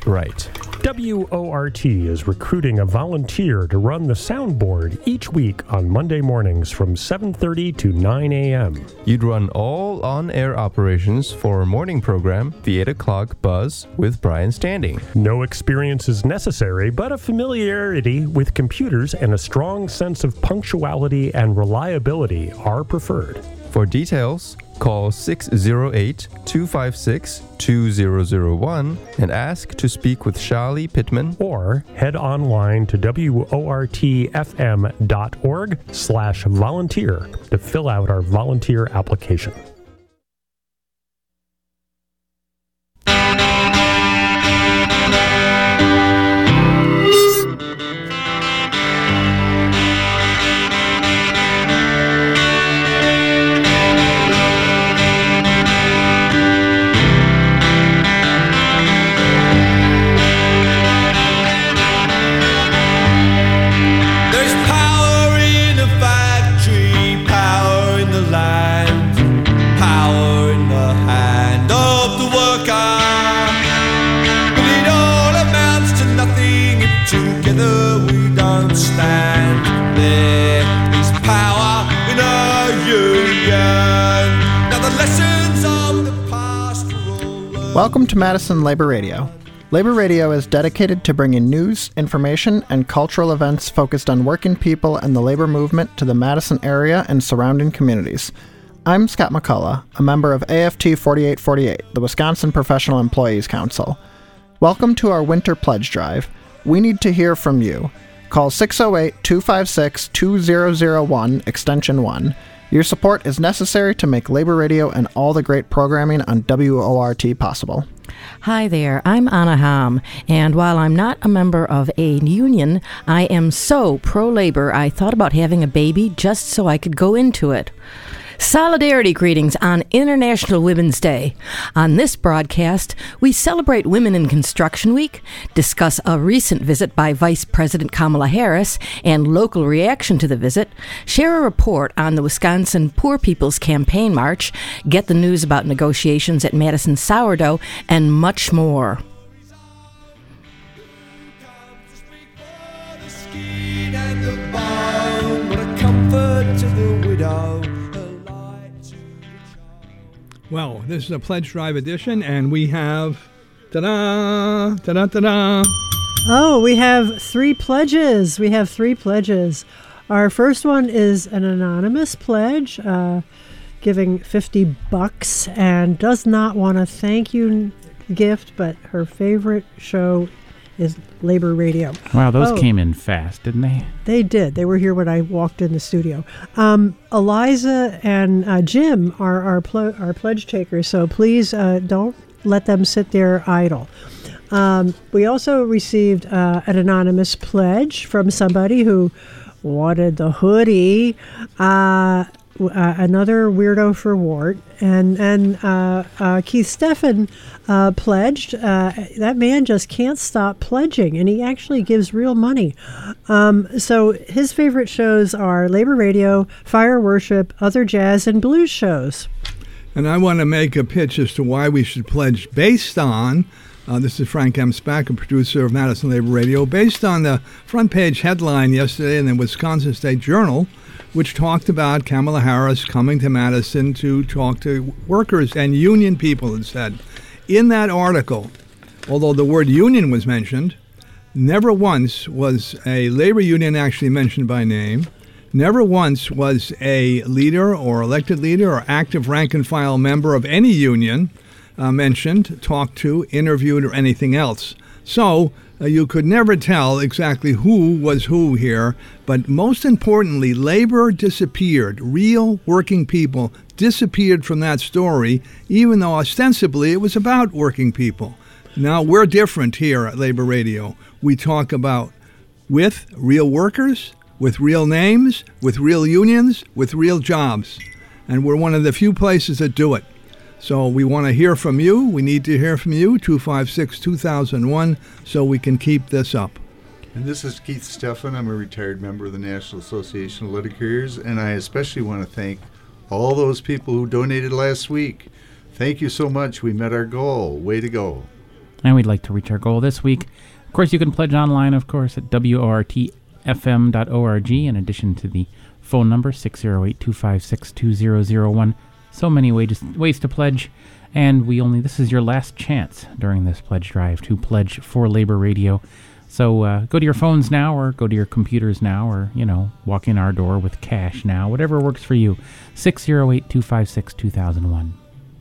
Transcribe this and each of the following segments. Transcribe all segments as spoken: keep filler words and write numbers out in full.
right. W O R T is recruiting a volunteer to run the soundboard each week on Monday mornings from seven thirty to nine a.m. You'd run all on-air operations for a morning program, the eight o'clock Buzz with Brian Standing. No experience is necessary, but a familiarity with computers and a strong sense of punctuality and reliability are preferred. For details, call six oh eight, two five six, two thousand one and ask to speak with Charlie Pittman. Or head online to wortfm.org slash volunteer to fill out our volunteer application. Welcome to Madison Labor Radio. Labor Radio is dedicated to bringing news, information, and cultural events focused on working people and the labor movement to the Madison area and surrounding communities. I'm Scott McCullough, a member of A F T forty-eight forty-eight, the Wisconsin Professional Employees Council. Welcome to our Winter Pledge Drive. We need to hear from you. Call six oh eight, two five six, two thousand one, extension one. Your support is necessary to make Labor Radio and all the great programming on W O R T possible. Hi there, I'm Anna Ham, and while I'm not a member of a union, I am so pro-labor I thought about having a baby just so I could go into it. Solidarity greetings on International Women's Day. On this broadcast, we celebrate Women in Construction Week, discuss a recent visit by Vice President Kamala Harris and local reaction to the visit, share a report on the Wisconsin Poor People's Campaign March, get the news about negotiations at Madison Sourdough, and much more. Well, this is a Pledge Drive edition, and we have, ta-da, ta-da, ta-da. Oh, we have three pledges. We have three pledges. Our first one is an anonymous pledge, uh, giving fifty bucks, and does not want a thank you gift, but her favorite show is Labor Radio. Wow, those oh, came in fast, didn't they? They did. They were here when I walked in the studio. Um, Eliza and uh, Jim are our, pl- our pledge takers, so please uh, don't let them sit there idle. Um, we also received uh, an anonymous pledge from somebody who wanted the hoodie. Uh, Uh, another weirdo for Wart, and and uh, uh, Keith Steffen uh, pledged. Uh, that man just can't stop pledging, and he actually gives real money. Um, so his favorite shows are Labor Radio, Fire Worship, other jazz and blues shows. And I want to make a pitch as to why we should pledge based on, uh, this is Frank M. Spack, a producer of Madison Labor Radio, based on the front page headline yesterday in the Wisconsin State Journal, which talked about Kamala Harris coming to Madison to talk to workers and union people, it said. In that article, although the word union was mentioned, never once was a labor union actually mentioned by name. Never once was a leader or elected leader or active rank-and-file member of any union uh, mentioned, talked to, interviewed, or anything else. So uh, you could never tell exactly who was who here, but most importantly, labor disappeared. Real working people disappeared from that story, even though ostensibly it was about working people. Now, we're different here at Labor Radio. We talk about with real workers, with real names, with real unions, with real jobs. And we're one of the few places that do it. So we want to hear from you. We need to hear from you, two five six, two thousand one, so we can keep this up. And this is Keith Steffen. I'm a retired member of the National Association of Letter Carriers, and I especially want to thank all those people who donated last week. Thank you so much. We met our goal. Way to go. And we'd like to reach our goal this week. Of course, you can pledge online, of course, at W O R T F M dot org, in addition to the phone number, six oh eight, two five six, two zero zero one. So many ways, ways to pledge. And we only, this is your last chance during this pledge drive to pledge for Labor Radio. So uh, go to your phones now, or go to your computers now, or, you know, walk in our door with cash now, whatever works for you. six oh eight, two five six, two thousand one.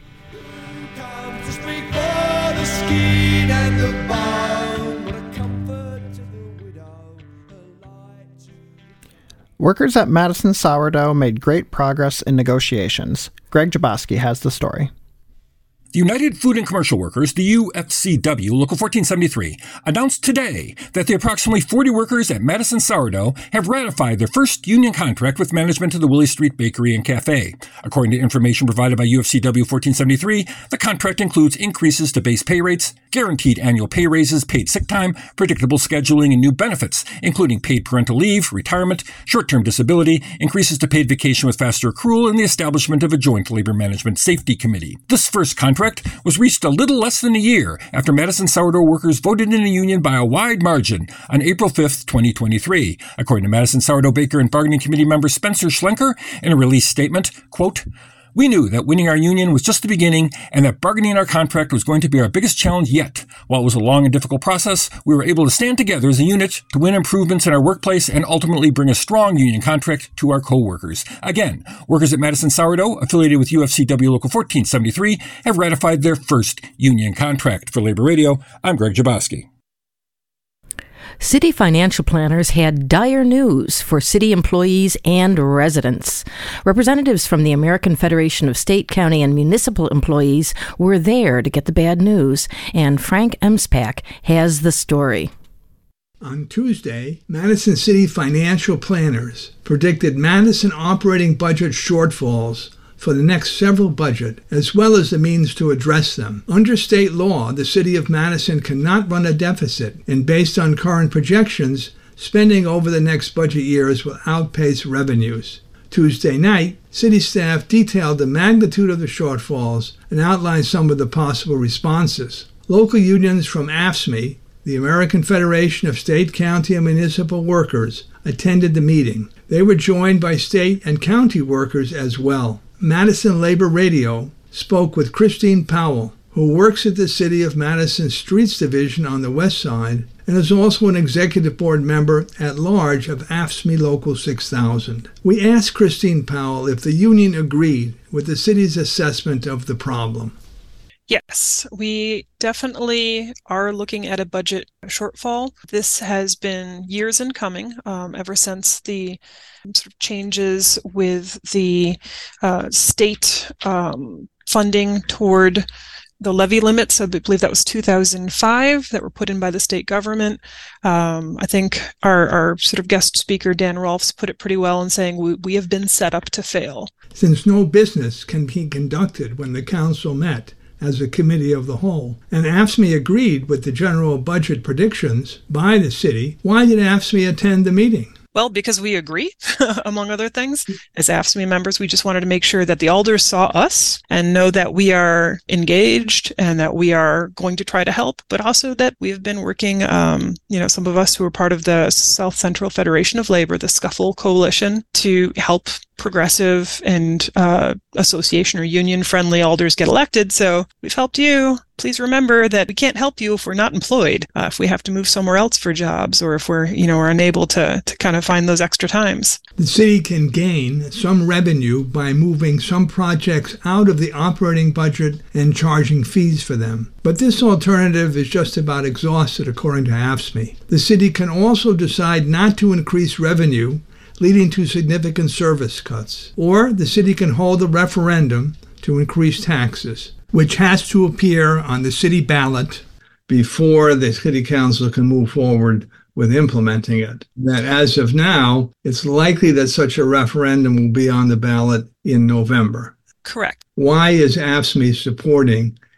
Workers at Madison Sourdough made great progress in negotiations. Greg Jaboski has the story. The United Food and Commercial Workers, the U F C W, Local fourteen seventy-three, announced today that the approximately forty workers at Madison Sourdough have ratified their first union contract with management of the Willie Street Bakery and Cafe. According to information provided by U F C W fourteen seventy-three, the contract includes increases to base pay rates, guaranteed annual pay raises, paid sick time, predictable scheduling, and new benefits, including paid parental leave, retirement, short-term disability, increases to paid vacation with faster accrual, and the establishment of a joint labor management safety committee. This first contract was reached a little less than a year after Madison Sourdough workers voted in a union by a wide margin on April fifth, twenty twenty-three. According to Madison Sourdough Baker and Bargaining Committee member Spencer Schlenker in a release statement, quote, "We knew that winning our union was just the beginning and that bargaining our contract was going to be our biggest challenge yet. While it was a long and difficult process, we were able to stand together as a unit to win improvements in our workplace and ultimately bring a strong union contract to our co-workers. Again, workers at Madison Sourdough, affiliated with U F C W Local fourteen seventy-three, have ratified their first union contract." For Labor Radio, I'm Greg Jaboski. City financial planners had dire news for city employees and residents. Representatives from the American Federation of State, County, and Municipal Employees were there to get the bad news, and Frank Emspak has the story. On Tuesday, Madison City financial planners predicted Madison operating budget shortfalls for the next several budget, as well as the means to address them. Under state law, the City of Madison cannot run a deficit, and based on current projections, spending over the next budget years will outpace revenues. Tuesday night, city staff detailed the magnitude of the shortfalls and outlined some of the possible responses. Local unions from A F S M E, the American Federation of State, County, and Municipal Workers, attended the meeting. They were joined by state and county workers as well. Madison Labor Radio spoke with Christine Powell, who works at the City of Madison Streets Division on the west side and is also an executive board member at large of A F S M E Local six thousand. We asked Christine Powell if the union agreed with the city's assessment of the problem. Yes, we definitely are looking at a budget shortfall. This has been years in coming, um, ever since the sort of changes with the uh, state um, funding toward the levy limits. I believe that was two thousand five that were put in by the state government. Um, I think our, our sort of guest speaker, Dan Rolfs, put it pretty well in saying we, we have been set up to fail. Since no business can be conducted when the council met as a committee of the whole, and A F S M E agreed with the general budget predictions by the city, why did A F S M E attend the meeting? Well, because we agree, among other things. As A F S M E members, we just wanted to make sure that the alders saw us and know that we are engaged and that we are going to try to help, but also that we've been working, um, you know, some of us who are part of the South Central Federation of Labor, the Scuffle Coalition, to help progressive and uh, association or union-friendly alders get elected. So we've helped you. Please remember that we can't help you if we're not employed, uh, if we have to move somewhere else for jobs, or if we're, you know, are unable to, to kind of find those extra times. The city can gain some revenue by moving some projects out of the operating budget and charging fees for them. But this alternative is just about exhausted, according to A F S M E. The city can also decide not to increase revenue, leading to significant service cuts. Or the city can hold a referendum to increase taxes, which has to appear on the city ballot before the city council can move forward with implementing it. That as of now, it's likely that such a referendum will be on the ballot in November. Correct. Why is A F S M E supporting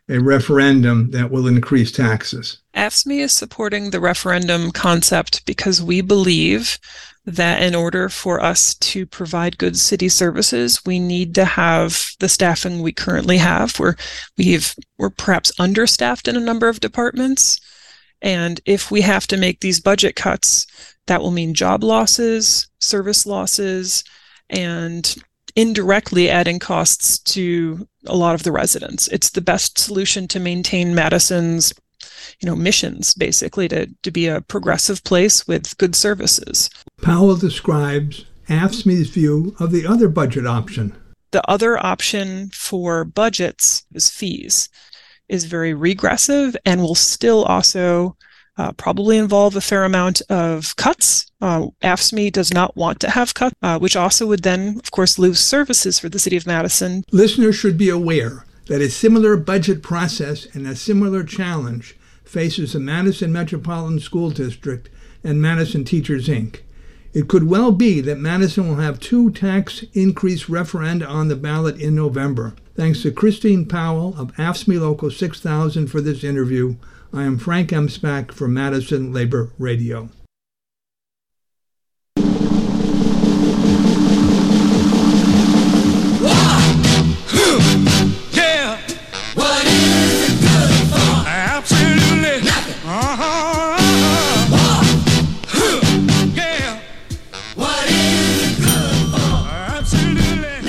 a referendum that will increase taxes? A F S C M E is supporting the referendum concept because we believe that in order for us to provide good city services, we need to have the staffing we currently have. We're, we've, we're perhaps understaffed in a number of departments. And if we have to make these budget cuts, that will mean job losses, service losses, and indirectly adding costs to a lot of the residents. It's the best solution to maintain Madison's, you know, missions, basically, to, to be a progressive place with good services. Powell describes A F S C M E's view of the other budget option. The other option for budgets is fees, is very regressive and will still also Uh, probably involve a fair amount of cuts. Uh, A F S C M E does not want to have cuts, uh, which also would then, of course, lose services for the city of Madison. Listeners should be aware that a similar budget process and a similar challenge faces the Madison Metropolitan School District and Madison Teachers, Incorporated. It could well be that Madison will have two tax increase referenda on the ballot in November. Thanks to Christine Powell of A F S C M E Local six thousand for this interview. I am Frank M. Spack for Madison Labor Radio. Yeah. What is it good for? Absolutely nothing. Uh-huh. Yeah. What is it good for? Absolutely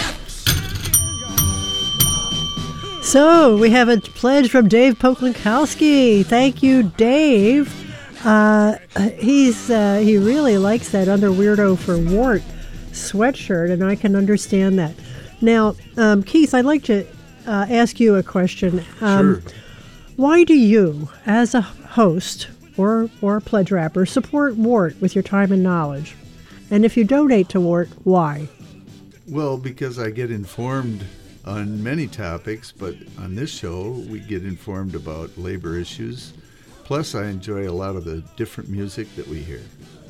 nothing. So we have a pledge from Dave Poklinkowski. Thank you, Dave. Uh, he's uh, he really likes that Under Weirdo for Wart sweatshirt, and I can understand that. Now, um, Keith, I'd like to uh, ask you a question. Um, Sure. Why do you, as a host or or a pledge rapper, support Wart with your time and knowledge? And if you donate to Wart, why? Well, because I get informed on many topics, but on this show, we get informed about labor issues. Plus, I enjoy a lot of the different music that we hear.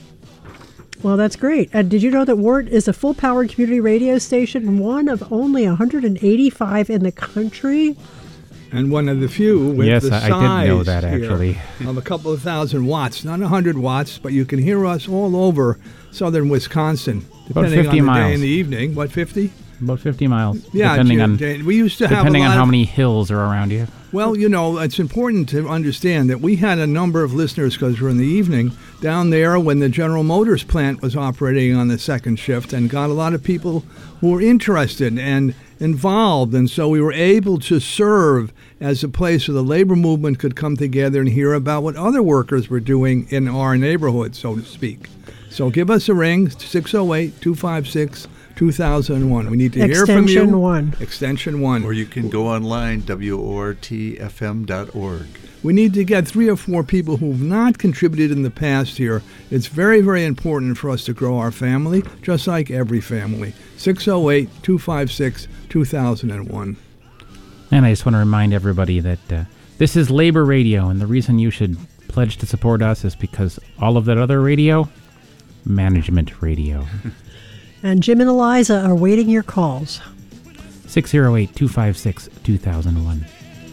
Well, that's great. And did you know that Wart is a full-powered community radio station, one of only one hundred eighty-five in the country? And one of the few with yes, the I, size I did know that, here actually. of a couple of thousand watts, not one hundred watts, but you can hear us all over southern Wisconsin, About depending fifty on the miles. day in the evening. What, fifty? About fifty miles. Yeah, depending Jim, on Jane, we used to have depending a on lot how of- many hills are around you. Well, you know, it's important to understand that we had a number of listeners, because we're in the evening, down there when the General Motors plant was operating on the second shift, and got a lot of people who were interested and involved. And so we were able to serve as a place where the labor movement could come together and hear about what other workers were doing in our neighborhood, so to speak. So give us a ring, six oh eight, two five six, two thousand one. We need to hear from you. Extension one. Extension one. Or you can go online, W O R T F M dot org. We need to get three or four people who've not contributed in the past here. It's very, very important for us to grow our family, just like every family. six oh eight, two five six, two thousand one. And I just want to remind everybody that uh, this is Labor Radio, and the reason you should pledge to support us is because all of that other radio, management radio. And Jim and Eliza are waiting your calls. six oh eight, two five six, two thousand one.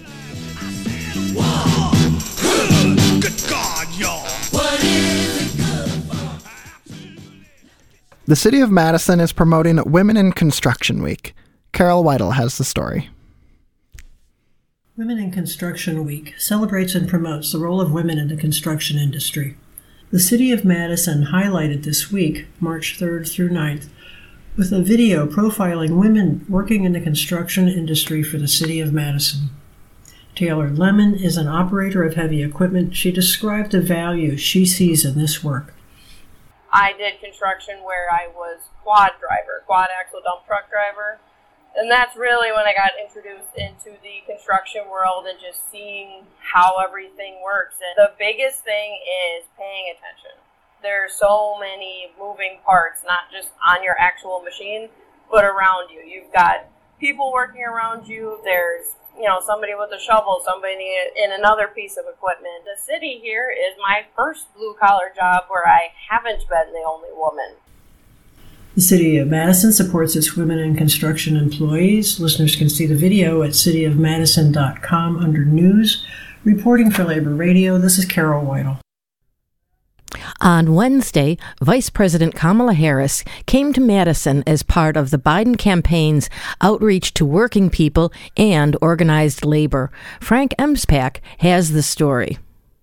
Good God, y'all. What is it good for? The City of Madison is promoting Women in Construction Week. Carol Weidel has the story. Women in Construction Week celebrates and promotes the role of women in the construction industry. The City of Madison highlighted this week, March third through ninth, with a video profiling women working in the construction industry for the City of Madison. Taylor Lemon is an operator of heavy equipment. She described the value she sees in this work. I did construction where I was quad driver, quad axle dump truck driver. And that's really when I got introduced into the construction world and just seeing how everything works. And the biggest thing is paying attention. There's so many moving parts, not just on your actual machine, but around you. You've got people working around you. There's, you know, somebody with a shovel, somebody in another piece of equipment. The city here is my first blue-collar job where I haven't been the only woman. The City of Madison supports its women in construction employees. Listeners can see the video at city of madison dot com under News. Reporting for Labor Radio, this is Carol Whittle. On Wednesday, Vice President Kamala Harris came to Madison as part of the Biden campaign's outreach to working people and organized labor. Frank Emspak has the story.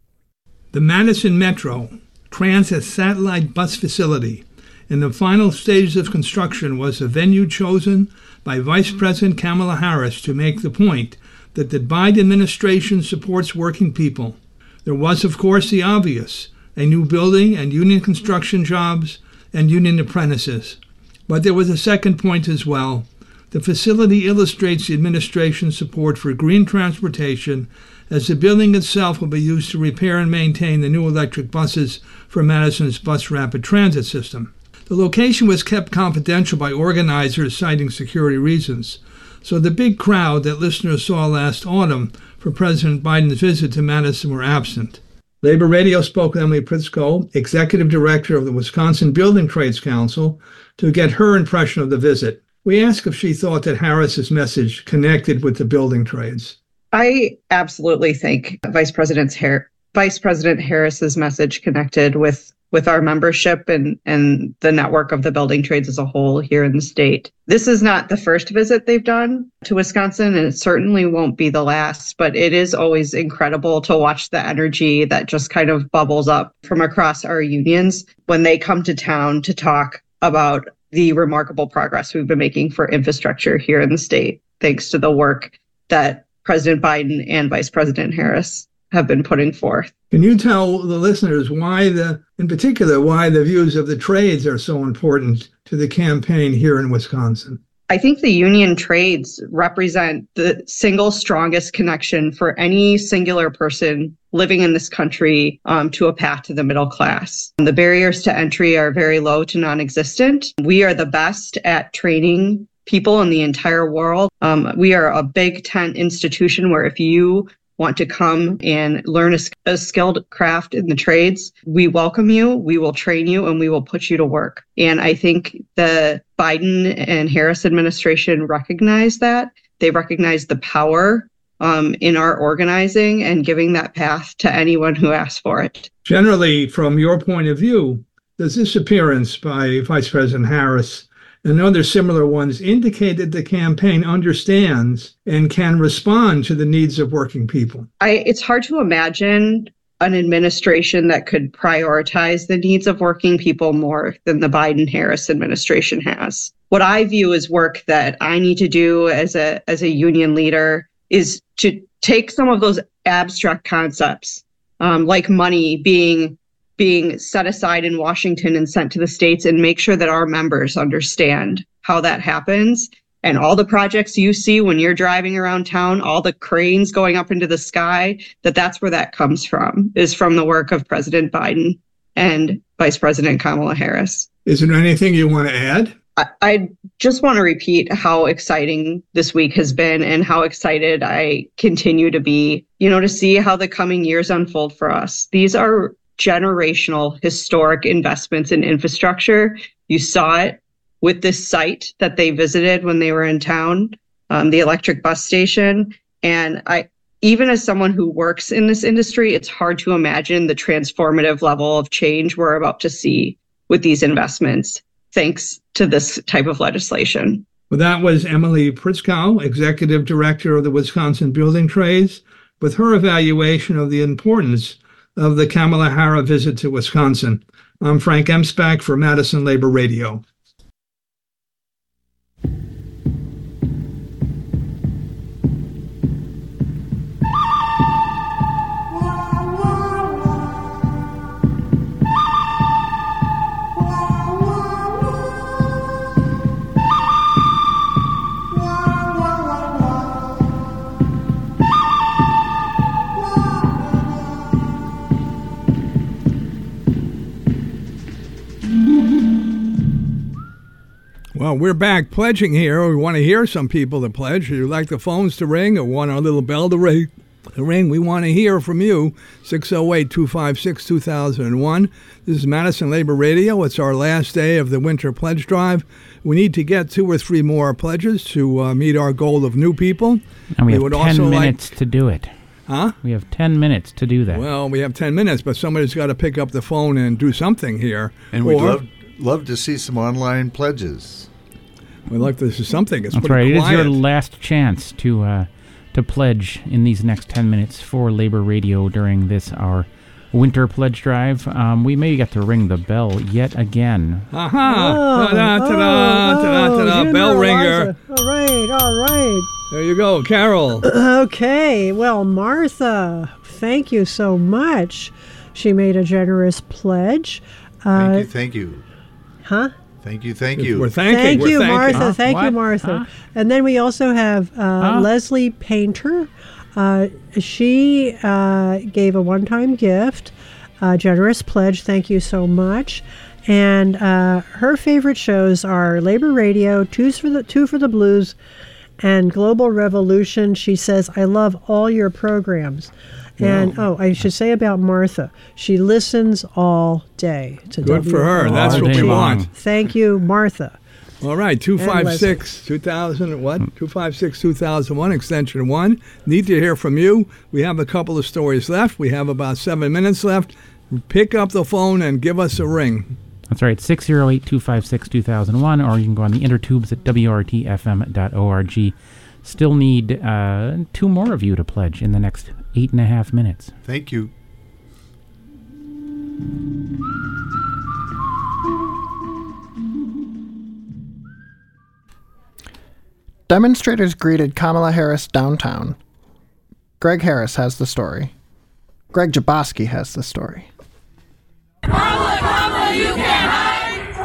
The Madison Metro Transit Satellite Bus Facility in the final stages of construction was a venue chosen by Vice President Kamala Harris to make the point that the Biden administration supports working people. There was, of course, the obvious, a new building and union construction jobs and union apprentices. But there was a second point as well. The facility illustrates the administration's support for green transportation, as the building itself will be used to repair and maintain the new electric buses for Madison's bus rapid transit system. The location was kept confidential by organizers citing security reasons, so the big crowd that listeners saw last autumn for President Biden's visit to Madison were absent. Labor Radio spoke with Emily Pritzko, Executive Director of the Wisconsin Building Trades Council, to get her impression of the visit. We asked if she thought that Harris's message connected with the building trades. I absolutely think Vice President Har- Vice President Harris's message connected with with our membership and, and the network of the building trades as a whole here in the state. This is not the first visit they've done to Wisconsin, and it certainly won't be the last, but it is always incredible to watch the energy that just kind of bubbles up from across our unions when they come to town to talk about the remarkable progress we've been making for infrastructure here in the state, thanks to the work that President Biden and Vice President Harris have been putting forth. Can you tell the listeners why the, in particular, why the views of the trades are so important to the campaign here in Wisconsin? I think the union trades represent the single strongest connection for any singular person living in this country um, to a path to the middle class. The barriers to entry are very low to non-existent. We are the best at training people in the entire world. Um, we are a big tent institution where if you want to come and learn a, a skilled craft in the trades, we welcome you, we will train you, and we will put you to work. And I think the Biden and Harris administration recognize that. They recognize the power um, in our organizing and giving that path to anyone who asks for it. Generally, from your point of view, does this appearance by Vice President Harris and other similar ones indicate that the campaign understands and can respond to the needs of working people? I, it's hard to imagine an administration that could prioritize the needs of working people more than the Biden-Harris administration has. What I view as work that I need to do as a as a union leader is to take some of those abstract concepts, um, like money being being set aside in Washington and sent to the states, and make sure that our members understand how that happens. And all the projects you see when you're driving around town, all the cranes going up into the sky, that that's where that comes from, is from the work of President Biden and Vice President Kamala Harris. Is there anything you want to add? I, I just want to repeat how exciting this week has been and how excited I continue to be, you know, to see how the coming years unfold for us. These are generational, historic investments in infrastructure. You saw it with this site that they visited when they were in town, um, the electric bus station. And I, even as someone who works in this industry, it's hard to imagine the transformative level of change we're about to see with these investments, thanks to this type of legislation. Well, that was Emily Pritzko, Executive Director of the Wisconsin Building Trades, with her evaluation of the importance of the Kamala Harris visit to Wisconsin. I'm Frank Emspak for Madison Labor Radio. Well, we're back pledging here. We want to hear some people that pledge. Would you like the phones to ring or want our little bell to ring? The Ring, we want to hear from you. six oh eight, two five six, two thousand one. This is Madison Labor Radio. It's our last day of the Winter Pledge Drive. We need to get two or three more pledges to uh, meet our goal of new people. And we, we have would ten also minutes like, to do it. Huh? We have ten minutes to do that. Well, we have ten minutes, but somebody's got to pick up the phone and do something here. And we'd love, love to see some online pledges. We'd like to see something. It's That's pretty right. quiet. It is your last chance to uh, to pledge in these next ten minutes for Labor Radio during this, our winter pledge drive. Um, we maybe got to ring the bell yet again. Aha! Oh, Ta-da, ta-da, oh, ta-da, ta-da, Jim bell or ringer. Eliza. All right, all right. There you go, Carol. Okay, well, Martha, thank you so much. She made a generous pledge. Uh, Thank you, thank you. Huh? Thank you, thank you. We're thanking. Thank We're you, thanking. Martha. Huh? Thank you, What? Martha. Huh? And then we also have uh, Huh? Leslie Painter. Uh, she uh, gave a one-time gift, a generous pledge. Thank you so much. And uh, her favorite shows are Labor Radio, Two's for the Two for the Blues, and Global Revolution. She says, I love all your programs. And, oh, I should say about Martha, she listens all day to Good for her. That's All what day we long. want. Thank you, Martha. All right, two five six, two thousand, what? two five six, two thousand one, extension one. Need to hear from you. We have a couple of stories left. We have about seven minutes left. Pick up the phone and give us a ring. That's right, six oh eight, two five six, two thousand one, or you can go on the intertubes at w r t f m dot org. Still need uh, two more of you to pledge in the next eight and a half minutes. Thank you. Demonstrators greeted Kamala Harris downtown. Greg Harris has the story. Greg Jaboski has the story. Kamala, Kamala, you can't hide!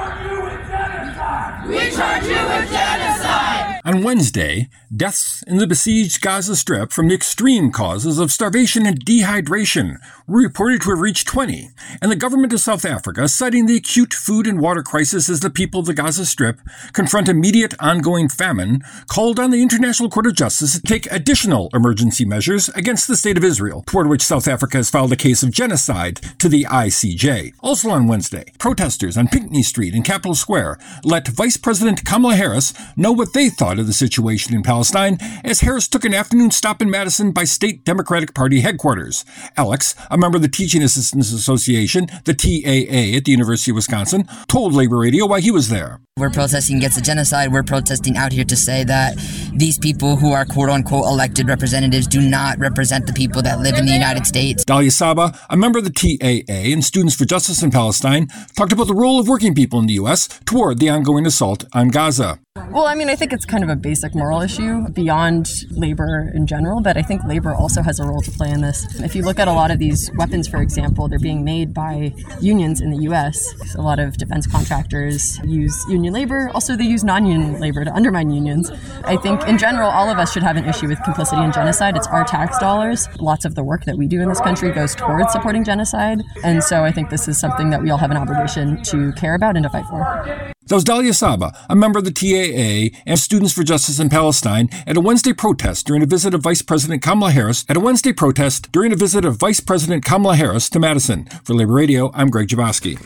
We charge you with genocide! On Wednesday, deaths in the besieged Gaza Strip from the extreme causes of starvation and dehydration were reported to have reached twenty, and the government of South Africa, citing the acute food and water crisis as the people of the Gaza Strip confront immediate ongoing famine, called on the International Court of Justice to take additional emergency measures against the State of Israel, toward which South Africa has filed a case of genocide to the I C J. Also on Wednesday, protesters on Pinckney Street in Capitol Square let Vice President Kamala Harris know what they thought of the situation in Palestine as Harris took an afternoon stop in Madison by State Democratic Party headquarters. Alex, a member of the Teaching Assistants Association, the T A A at the University of Wisconsin, told Labor Radio why he was there. We're protesting against the genocide. We're protesting out here to say that these people who are quote-unquote elected representatives do not represent the people that live in the United States. Dalia Saba, a member of the T A A and Students for Justice in Palestine, talked about the role of working people in the U S toward the ongoing assault on Gaza. Well, I mean, I think it's kind of a basic moral issue beyond labor in general, but I think labor also has a role to play in this. If you look at a lot of these weapons, for example, they're being made by unions in the U S. A lot of defense contractors use union labor. Also, they use non-union labor to undermine unions. I think, in general, all of us should have an issue with complicity in genocide. It's our tax dollars. Lots of the work that we do in this country goes towards supporting genocide. And so I think this is something that we all have an obligation to care about and to fight for. That was Dalia Saba, a member of the T A A and Students for Justice in Palestine, at a Wednesday protest during a visit of Vice President Kamala Harris at a Wednesday protest during a visit of Vice President Kamala Harris to Madison. For Labor Radio, I'm Greg Jaboski.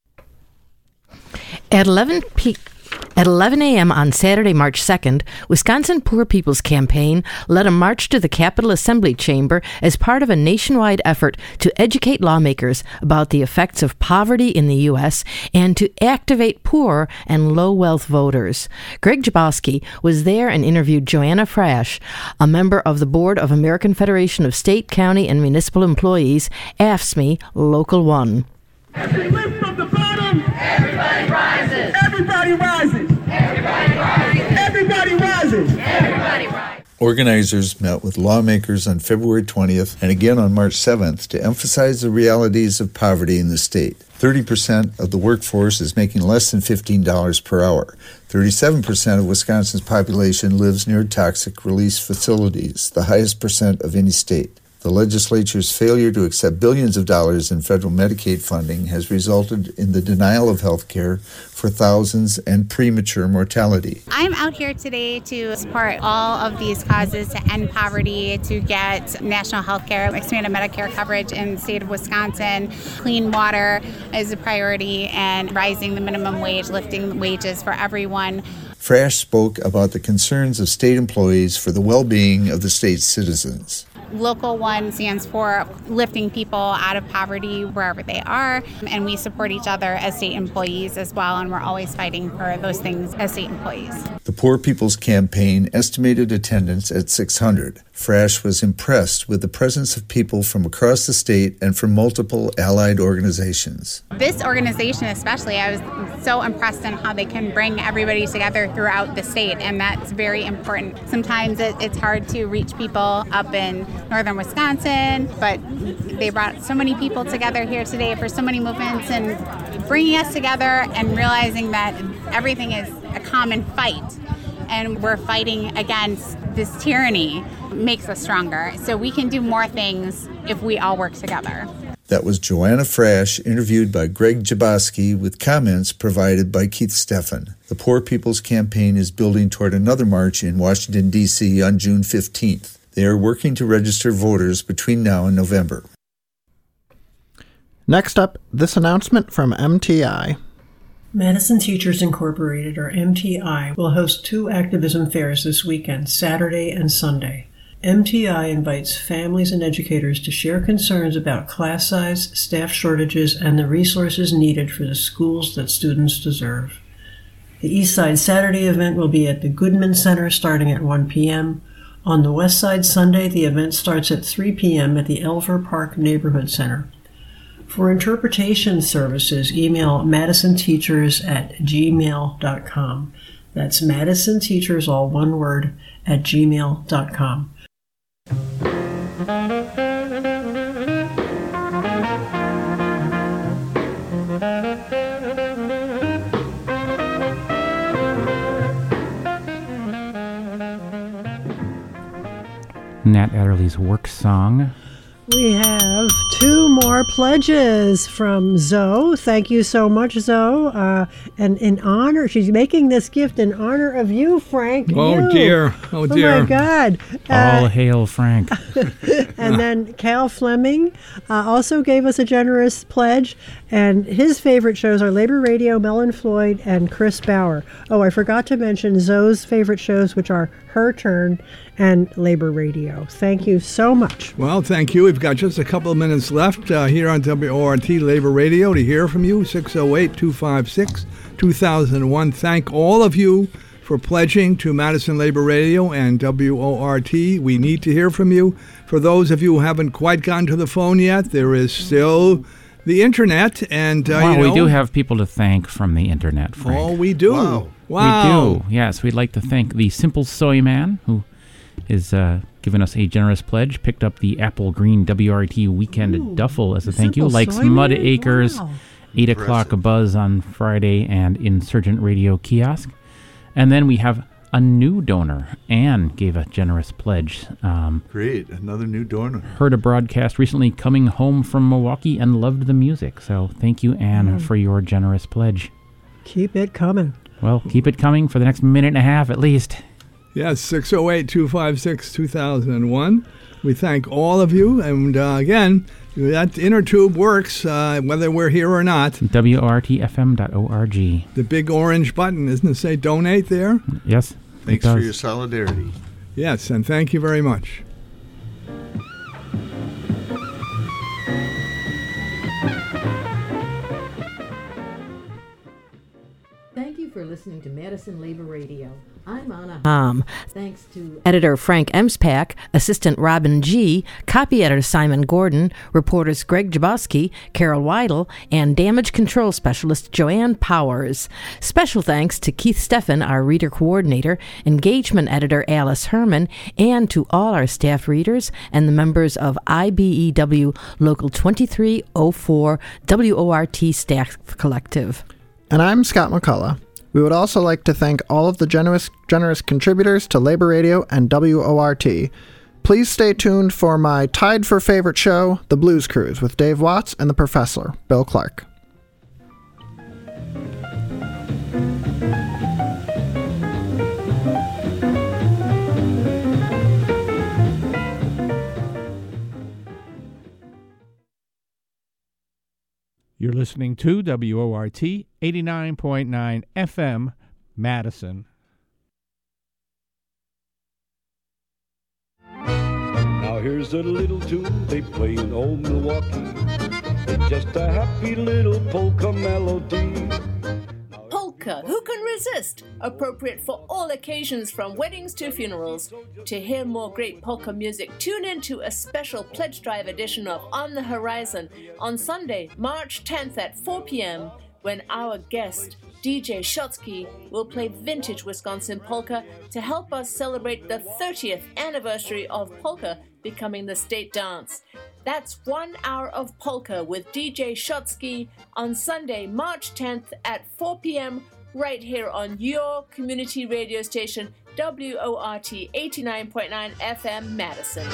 At eleven p. At eleven a.m. on Saturday, March second, Wisconsin Poor People's Campaign led a march to the Capitol Assembly Chamber as part of a nationwide effort to educate lawmakers about the effects of poverty in the U S and to activate poor and low-wealth voters. Greg Jaboski was there and interviewed Joanna Frasch, a member of the Board of American Federation of State, County, and Municipal Employees, A F S M E, Local one. As we lift from the bottom, everybody rises. Everybody rises. Everybody rises. Everybody rises. Everybody rises. Organizers met with lawmakers on February twentieth and again on March seventh to emphasize the realities of poverty in the state. thirty percent of the workforce is making less than fifteen dollars per hour. thirty-seven percent of Wisconsin's population lives near toxic release facilities, the highest percent of any state. The legislature's failure to accept billions of dollars in federal Medicaid funding has resulted in the denial of health care for thousands and premature mortality. I'm out here today to support all of these causes to end poverty, to get national health care, expanded Medicare coverage in the state of Wisconsin. Clean water is a priority, and rising the minimum wage, lifting wages for everyone. Frasch spoke about the concerns of state employees for the well-being of the state's citizens. Local One stands for lifting people out of poverty wherever they are, and we support each other as state employees as well, and we're always fighting for those things as state employees. The Poor People's Campaign estimated attendance at six hundred. Frasch was impressed with the presence of people from across the state and from multiple allied organizations. This organization especially, I was so impressed in how they can bring everybody together throughout the state, and that's very important. Sometimes it, it's hard to reach people up in northern Wisconsin, but they brought so many people together here today for so many movements, and bringing us together and realizing that everything is a common fight and we're fighting against this tyranny makes us stronger. So we can do more things if we all work together. That was Joanna Frasch, interviewed by Greg Jaboski, with comments provided by Keith Steffen. The Poor People's Campaign is building toward another march in Washington, D C on June fifteenth. They are working to register voters between now and November. Next up, this announcement from M T I. Madison Teachers Incorporated, or M T I, will host two activism fairs this weekend, Saturday and Sunday. M T I invites families and educators to share concerns about class size, staff shortages, and the resources needed for the schools that students deserve. The Eastside Saturday event will be at the Goodman Center starting at one p.m. On the Westside Sunday, the event starts at three p.m. at the Elver Park Neighborhood Center. For interpretation services, email madisonteachers at gmail dot com. That's madisonteachers, all one word, at gmail dot com. Nat Adderley's work song. We have two more pledges from Zoe. Thank you so much, Zoe. Uh, and in honor, she's making this gift in honor of you, Frank. Oh, you. dear. Oh, dear. Oh, my God. All Uh, hail Frank. and then Cal Fleming uh, also gave us a generous pledge, and his favorite shows are Labor Radio, Mellon Floyd, and Chris Bauer. Oh, I forgot to mention Zoe's favorite shows, which are Her Turn and Labor Radio. Thank you so much. Well, thank you. We've got just a couple of minutes left uh, here on W O R T Labor Radio to hear from you, six oh eight, two five six, two thousand one. Thank all of you for pledging to Madison Labor Radio and W O R T. We need to hear from you. For those of you who haven't quite gotten to the phone yet, there is still the internet. And, uh, wow, you know, we do have people to thank from the internet, Frank. Oh, we do. Wow. Wow. We do. Yes, we'd like to thank the Simple Soy Man, who is uh, giving us a generous pledge, picked up the Apple Green W R T Weekend Ooh, Duffel as a thank you, likes Mud Man? Acres, wow. eight Impressive. O'clock Buzz on Friday, and Insurgent Radio Kiosk. And then we have a new donor. Anne gave a generous pledge. Um, Great, another new donor. Heard a broadcast recently coming home from Milwaukee and loved the music. So thank you, Anne, mm. for your generous pledge. Keep it coming. Well, keep it coming for the next minute and a half at least. Yes, six oh eight, two five six, two thousand one. We thank all of you. And uh, again, that inner tube works uh, whether we're here or not. W R T F M dot org. The big orange button, isn't it, say donate there? Yes. Thanks for your solidarity. Yes, and thank you very much. Thank you for listening to Madison Labor Radio. I'm Anna Hom. Thanks to editor Frank Emspak, assistant Robin G., copy editor Simon Gordon, reporters Greg Jaboski, Carol Weidel, and damage control specialist Joanne Powers. Special thanks to Keith Steffen, our reader coordinator, engagement editor Alice Herman, and to all our staff readers and the members of I B E W Local twenty-three oh four W O R T Staff Collective. And I'm Scott McCullough. We would also like to thank all of the generous, generous contributors to Labor Radio and W O R T. Please stay tuned for my tied for favorite show, The Blues Cruise, with Dave Watts and the Professor, Bill Clark. You're listening to W O R T eighty-nine point nine F M, Madison. Now here's a little tune they play in old Milwaukee. It's just a happy little polka melody. Polka, who can resist? Appropriate for all occasions from weddings to funerals. To hear more great polka music, tune in to a special Pledge Drive edition of On the Horizon on Sunday, March tenth at four p.m. when our guest, D J Shotsky, will play vintage Wisconsin polka to help us celebrate the thirtieth anniversary of polka becoming the state dance. That's one hour of polka with D J Shotsky on Sunday, March tenth at four p.m. right here on your community radio station, W O R T eighty-nine point nine F M, Madison.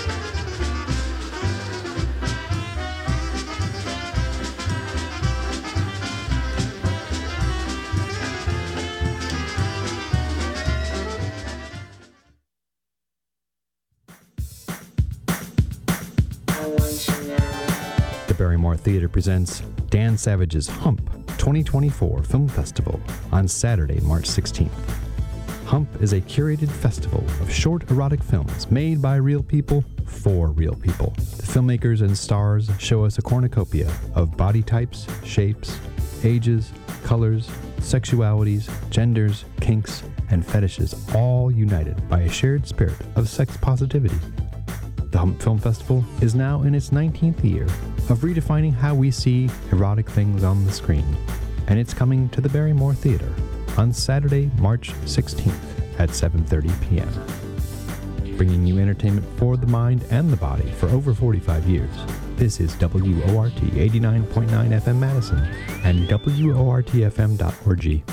The Barrymore Theater presents Dan Savage's Hump twenty twenty-four Film Festival on Saturday, March sixteenth. Hump is a curated festival of short erotic films made by real people for real people. The filmmakers and stars show us a cornucopia of body types, shapes, ages, colors, sexualities, genders, kinks, and fetishes, all united by a shared spirit of sex positivity. The Hump Film Festival is now in its nineteenth year of redefining how we see erotic things on the screen, and it's coming to the Barrymore Theater on Saturday, March sixteenth at seven thirty p.m. Bringing you entertainment for the mind and the body for over forty-five years. This is W O R T eighty-nine point nine F M Madison and W O R T F M dot org.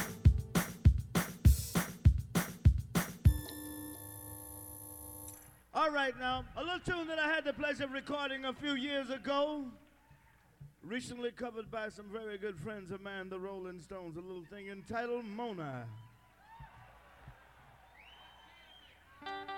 All right, now, a little tune that I had the pleasure of recording a few years ago, recently covered by some very good friends of mine, the Rolling Stones, a little thing entitled Mona.